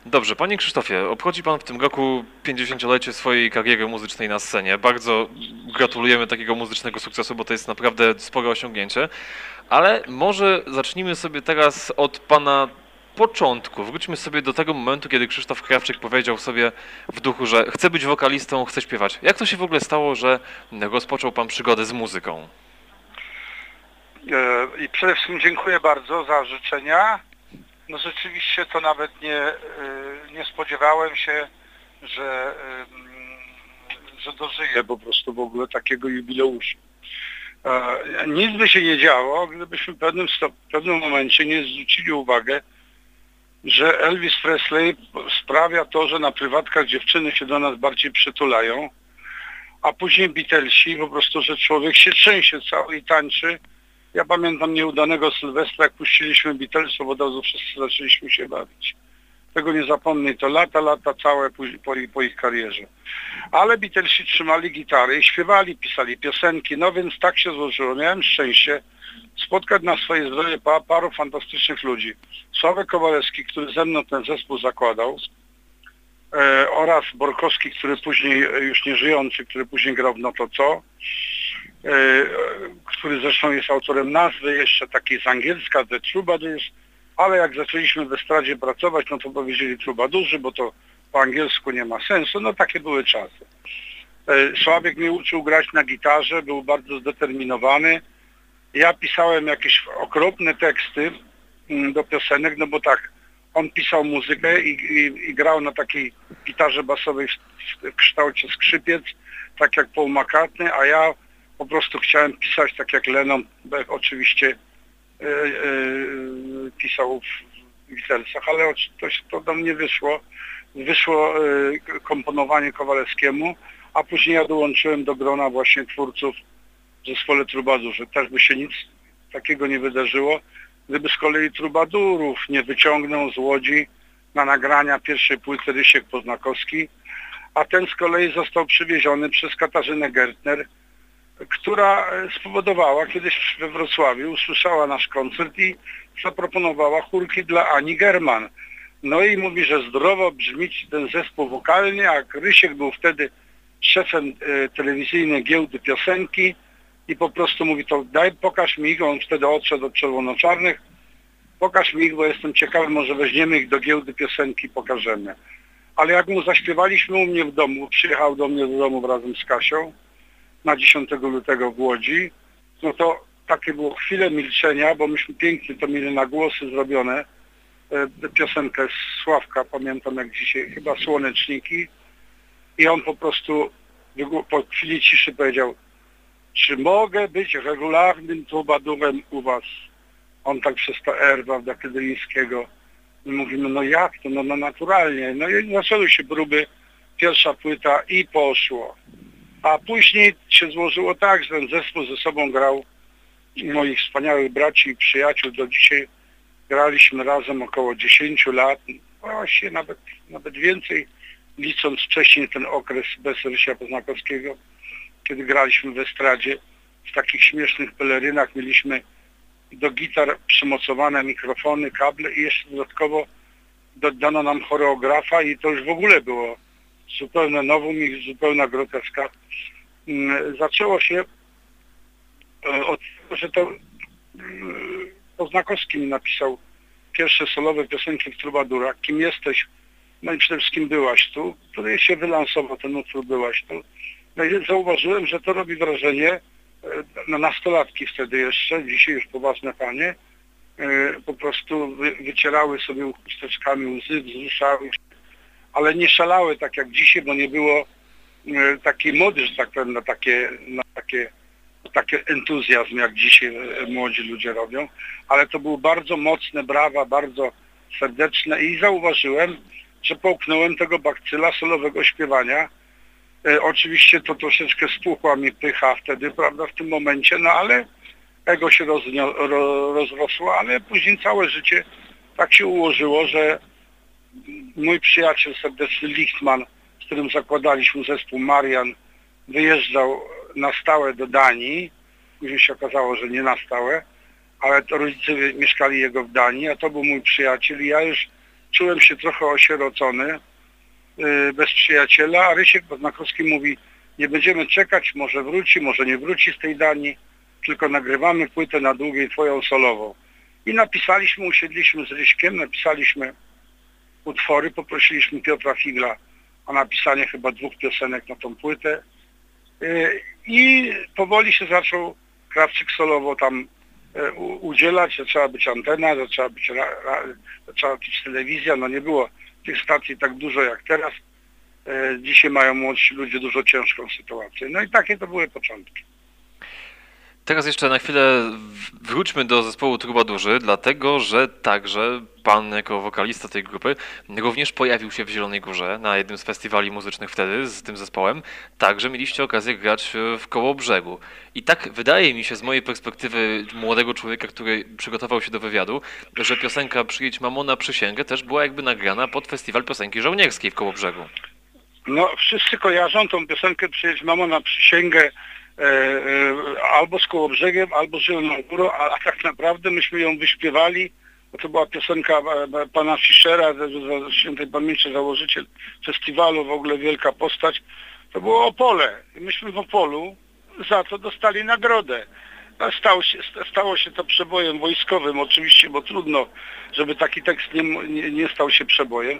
Dobrze, panie Krzysztofie, obchodzi pan w tym roku 50-lecie swojej kariery muzycznej na scenie. Bardzo gratulujemy takiego muzycznego sukcesu, bo to jest naprawdę spore osiągnięcie. Ale może zacznijmy sobie teraz od pana początku. Wróćmy sobie do tego momentu, kiedy Krzysztof Krawczyk powiedział sobie w duchu, że chce być wokalistą, chce śpiewać. Jak to się w ogóle stało, że rozpoczął pan przygodę z muzyką? I przede wszystkim dziękuję bardzo za życzenia. No rzeczywiście to nawet nie spodziewałem się, że dożyję po prostu w ogóle takiego jubileuszu. Nic by się nie działo, gdybyśmy w pewnym momencie nie zwrócili uwagę, że Elvis Presley sprawia to, że na prywatkach dziewczyny się do nas bardziej przytulają, a później Beatlesi, po prostu, że człowiek się trzęsie cały i tańczy. Ja pamiętam nieudanego Sylwestra, jak puściliśmy Beatlesów, od razu wszyscy zaczęliśmy się bawić. Tego nie zapomnę, i to lata całe po ich karierze. Ale Beatlesi trzymali gitary i śpiewali, pisali piosenki, no więc tak się złożyło. Miałem szczęście spotkać na swoje zdrowie paru fantastycznych ludzi. Sławek Kowalewski, który ze mną ten zespół zakładał, oraz Borkowski, który później, już nie żyjący, który później grał w No to co, który zresztą jest autorem nazwy jeszcze takiej z angielska, The Troubadours, ale jak zaczęliśmy w estradzie pracować, no to powiedzieli Troubadourzy, bo to po angielsku nie ma sensu, no takie były czasy. Sławek mnie uczył grać na gitarze, był bardzo zdeterminowany. Ja pisałem jakieś okropne teksty do piosenek, no bo tak, on pisał muzykę i grał na takiej gitarze basowej w kształcie skrzypiec, tak jak Paul McCartney, a ja po prostu chciałem pisać tak jak Lennon, oczywiście pisał w Beatlesach, ale to do mnie wyszło. Wyszło komponowanie Kowalewskiemu, a później ja dołączyłem do grona właśnie twórców w zespole Troubadourzy. Też by się nic takiego nie wydarzyło, gdyby z kolei Troubadurów nie wyciągnął z Łodzi na nagrania pierwszej płyty Rysiek Poznakowski, a ten z kolei został przywieziony przez Katarzynę Gertner, która spowodowała kiedyś we Wrocławiu, usłyszała nasz koncert i zaproponowała chórki dla Ani German. No i mówi, że zdrowo brzmi ten zespół wokalnie, a Rysiek był wtedy szefem telewizyjnej giełdy piosenki i po prostu mówi, to pokaż mi ich, on wtedy odszedł od Czerwono-Czarnych, pokaż mi ich, bo jestem ciekawy, może weźmiemy ich do giełdy piosenki, pokażemy. Ale jak mu zaśpiewaliśmy u mnie w domu, przyjechał do mnie do domu razem z Kasią na 10 lutego w Łodzi, no to takie było chwilę milczenia, bo myśmy pięknie to mieli na głosy zrobione, piosenkę z Sławka, pamiętam jak dzisiaj, chyba Słoneczniki, i on po prostu po chwili ciszy powiedział, czy mogę być regularnym troubadourem u was? On tak przez to R, prawda, Kiedyńskiego. I mówimy, no jak to? No naturalnie. No i zaczęły się próby, pierwsza płyta i poszło. A później się złożyło tak, że ten zespół ze sobą grał moich wspaniałych braci i przyjaciół. Do dzisiaj graliśmy razem około 10 lat, właśnie nawet więcej, licząc wcześniej ten okres bez Rysia Poznakowskiego, kiedy graliśmy w estradzie w takich śmiesznych pelerynach, mieliśmy do gitar przymocowane mikrofony, kable i jeszcze dodatkowo dodano nam choreografa i to już w ogóle było zupełne novum i zupełna groteska. Zaczęło się od tego, że to Poznakowski mi napisał pierwsze solowe piosenki w Troubadurach, Kim jesteś, no i przede wszystkim Byłaś tu, który się wylansował ten utwór Byłaś tu. No i zauważyłem, że to robi wrażenie na nastolatki wtedy jeszcze, dzisiaj już poważne panie, po prostu wycierały sobie chusteczkami łzy, wzruszały się, ale nie szalały tak jak dzisiaj, bo nie było takiej mody, że tak powiem, na taki entuzjazm jak dzisiaj młodzi ludzie robią, ale to były bardzo mocne brawa, bardzo serdeczne i zauważyłem, że połknąłem tego bakcyla solowego śpiewania. Oczywiście to troszeczkę stłuchła mi pycha wtedy, prawda, w tym momencie, no ale ego się rozrosło, ale później całe życie tak się ułożyło, że mój przyjaciel serdeczny Lichtman, z którym zakładaliśmy zespół Marian, wyjeżdżał na stałe do Danii. Później się okazało, że nie na stałe, ale to rodzice mieszkali jego w Danii, a to był mój przyjaciel i ja już czułem się trochę osierocony, bez przyjaciela, a Rysiek Poznakowski mówi, nie będziemy czekać, może wróci, może nie wróci z tej Danii, tylko nagrywamy płytę na długiej twoją solową. I napisaliśmy, usiedliśmy z Ryśkiem, napisaliśmy utwory, poprosiliśmy Piotra Figla o napisanie chyba 2 piosenek na tą płytę i powoli się zaczął Krawczyk solowo tam udzielać, zaczęła być antena, zaczęła być telewizja, no nie było tych stacji tak dużo jak teraz. Dzisiaj mają młodsi ludzie dużo ciężką sytuację. No i takie to były początki. Teraz jeszcze na chwilę wróćmy do zespołu Trubadurzy, dlatego że także pan jako wokalista tej grupy również pojawił się w Zielonej Górze na jednym z festiwali muzycznych wtedy z tym zespołem. Także mieliście okazję grać w Kołobrzegu. I tak wydaje mi się z mojej perspektywy młodego człowieka, który przygotował się do wywiadu, że piosenka Przyjedź mamo na przysięgę też była jakby nagrana pod festiwal piosenki żołnierskiej w Kołobrzegu. No wszyscy kojarzą tą piosenkę Przyjedź mamo na przysięgę albo z Kołobrzegiem, albo z Zieloną Górą, a tak naprawdę myśmy ją wyśpiewali, bo to była piosenka pana Fischera, świętej pamięci założyciel festiwalu, w ogóle wielka postać. To było Opole. I myśmy w Opolu za to dostali nagrodę. Stało się to przebojem wojskowym oczywiście, bo trudno, żeby taki tekst nie stał się przebojem.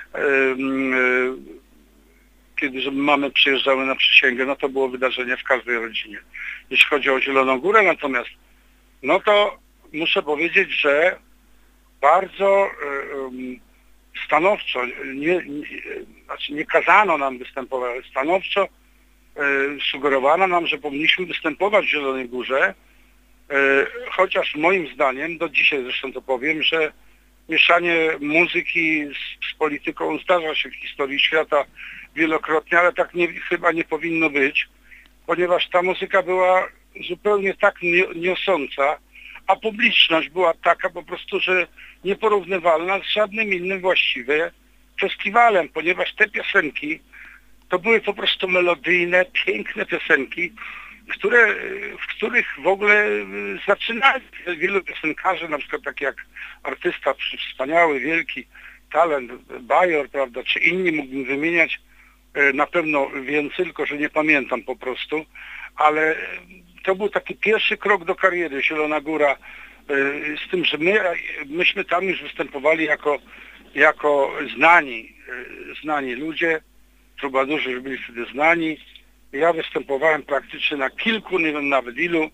Kiedy mamy przyjeżdżały na przysięgę, no to było wydarzenie w każdej rodzinie. Jeśli chodzi o Zieloną Górę natomiast, no to muszę powiedzieć, że bardzo stanowczo, nie kazano nam występować, ale stanowczo sugerowano nam, że powinniśmy występować w Zielonej Górze, chociaż moim zdaniem, do dzisiaj zresztą to powiem, że mieszanie muzyki z polityką zdarza się w historii świata wielokrotnie, ale tak chyba nie powinno być, ponieważ ta muzyka była zupełnie tak niosąca, a publiczność była taka po prostu, że nieporównywalna z żadnym innym właściwie festiwalem, ponieważ te piosenki to były po prostu melodyjne, piękne piosenki, w których w ogóle zaczynali wielu piosenkarzy, na przykład tak jak artysta wspaniały, wielki talent, Bajor, prawda, czy inni mógłbym wymieniać, na pewno więcej, tylko że nie pamiętam po prostu, ale to był taki pierwszy krok do kariery Zielona Góra, z tym, że myśmy tam już występowali jako znani ludzie, trubadurzy już byli wtedy znani. Ja występowałem praktycznie na kilku, nie wiem nawet ilu.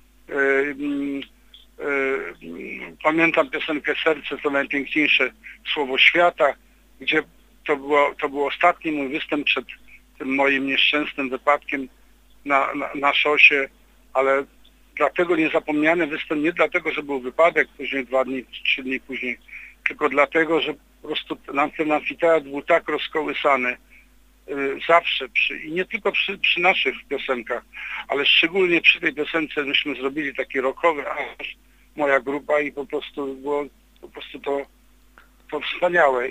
Pamiętam piosenkę Serce to najpiękniejsze słowo świata, gdzie to był ostatni mój występ przed tym moim nieszczęsnym wypadkiem na szosie, ale dlatego niezapomniany występ, nie dlatego, że był wypadek później 2 dni, 3 dni później, tylko dlatego, że po prostu ten amfiteatr był tak rozkołysany zawsze, i nie tylko przy naszych piosenkach, ale szczególnie przy tej piosence myśmy zrobili taki rockowy aranż, moja grupa, i po prostu było to wspaniałe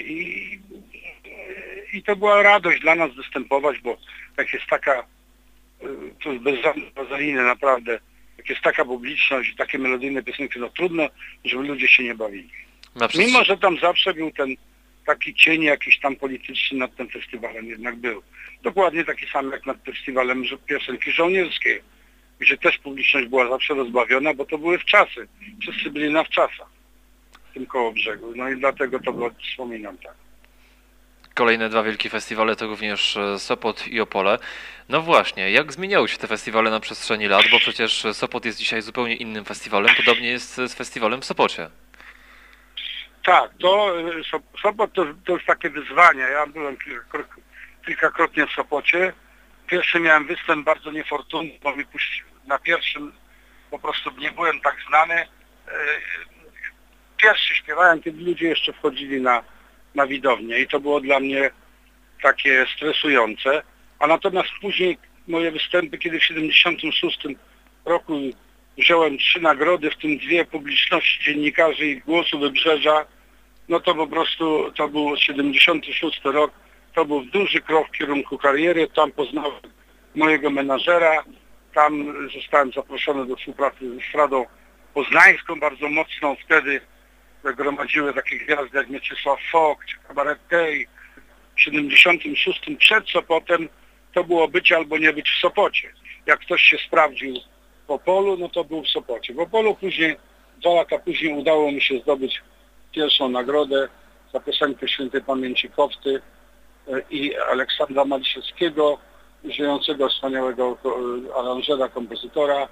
i to była radość dla nas występować, bo jak jest taka, to jest bez żadnej wazaliny naprawdę, jak jest taka publiczność, takie melodyjne piosenki, no trudno, żeby ludzie się nie bawili. Mimo, że tam zawsze był ten taki cień jakiś tam polityczny nad tym festiwalem jednak był. Dokładnie taki sam jak nad festiwalem piosenki żołnierskiej, gdzie też publiczność była zawsze rozbawiona, bo to były wczasy. Wszyscy byli na wczasach w tym Kołobrzegu. No i dlatego to było, wspominam tak. Kolejne 2 wielkie festiwale to również Sopot i Opole. No właśnie, jak zmieniały się te festiwale na przestrzeni lat, bo przecież Sopot jest dzisiaj zupełnie innym festiwalem, podobnie jest z festiwalem w Sopocie. Tak, Sopot to jest takie wyzwanie. Ja byłem kilkakrotnie w Sopocie. Pierwszy miałem występ bardzo niefortunny, bo mi na pierwszym po prostu nie byłem tak znany. Pierwszy śpiewałem, kiedy ludzie jeszcze wchodzili na widownię i to było dla mnie takie stresujące. A natomiast później moje występy, kiedy w 1976 roku wziąłem 3 nagrody, w tym 2 publiczności dziennikarzy i Głosu Wybrzeża, no to po prostu to był 76 rok, to był duży krok w kierunku kariery. Tam poznałem mojego menażera, tam zostałem zaproszony do współpracy z Estradą Poznańską, bardzo mocną wtedy gromadziły takie gwiazdy jak Mieczysław Fok czy Kabaret Tej. W 76 przed Sopotem to było być albo nie być w Sopocie. Jak ktoś się sprawdził w Opolu, no to był w Sopocie. W Opolu później, 2 lata później udało mi się zdobyć pierwszą nagrodę za piosenkę świętej pamięci Kofty i Aleksandra Maliszewskiego, żyjącego wspaniałego aranżera, kompozytora,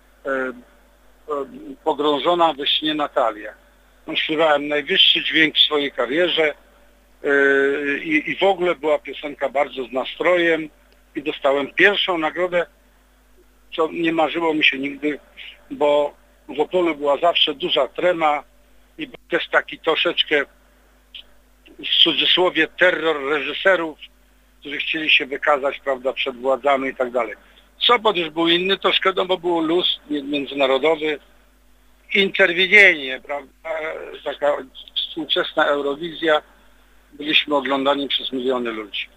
Pogrążona we śnie Natalia. Śpiewałem najwyższy dźwięk w swojej karierze i w ogóle była piosenka bardzo z nastrojem i dostałem pierwszą nagrodę, co nie marzyło mi się nigdy, bo w Opolu była zawsze duża trema i był też taki troszeczkę w cudzysłowie terror reżyserów, którzy chcieli się wykazać, prawda, przed władzami i tak dalej. Sopot już był inny troszkę, no bo był luz międzynarodowy, interwidzienie, prawda, taka współczesna Eurowizja, byliśmy oglądani przez miliony ludzi.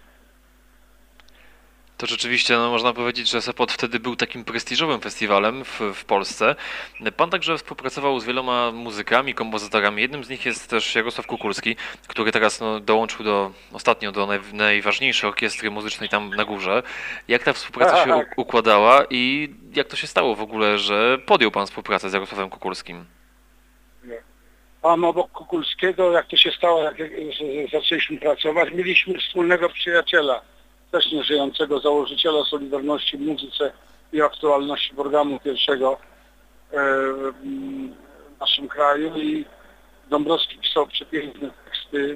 To rzeczywiście, no, można powiedzieć, że Sopot wtedy był takim prestiżowym festiwalem w Polsce. Pan także współpracował z wieloma muzykami, kompozytorami. Jednym z nich jest też Jarosław Kukulski, który teraz dołączył ostatnio do najważniejszej orkiestry muzycznej tam na górze. Jak ta współpraca się układała i jak to się stało w ogóle, że podjął pan współpracę z Jarosławem Kukulskim? Tam obok Kukulskiego, jak to się stało, jak zaczęliśmy pracować, mieliśmy wspólnego przyjaciela, też nieżyjącego, założyciela Solidarności w muzyce i aktualności programu pierwszego w naszym kraju i Dąbrowski pisał przepiękne teksty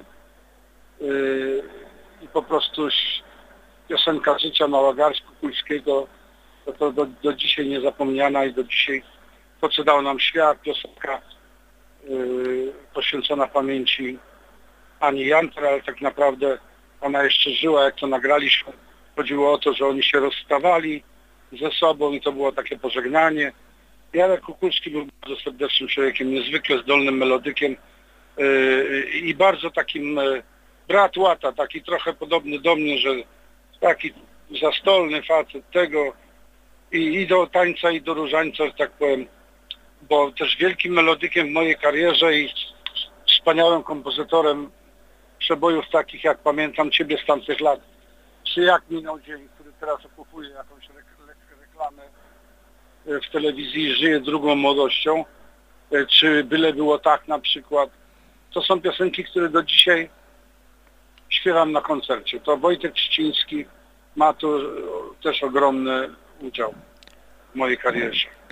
i po prostu piosenka Życia Mała Garść Kukulskiego to do dzisiaj niezapomniana i do dzisiaj to, co dał nam świat, piosenka poświęcona pamięci Ani Janter, ale tak naprawdę ona jeszcze żyła, jak to nagraliśmy. Chodziło o to, że oni się rozstawali ze sobą i to było takie pożegnanie. Jarek Kukulski był bardzo serdecznym człowiekiem, niezwykle zdolnym melodykiem i bardzo takim brat łata, taki trochę podobny do mnie, że taki zastolny facet tego i do tańca i do różańca, że tak powiem, bo też wielkim melodykiem w mojej karierze i wspaniałym kompozytorem przebojów takich jak Pamiętam Ciebie z tamtych lat, czy Jak minął dzień, który teraz okupuje jakąś reklamę w telewizji, żyje drugą młodością, czy Byle było tak na przykład. To są piosenki, które do dzisiaj śpiewam na koncercie. To Wojtek Trzciński ma tu też ogromny udział w mojej karierze.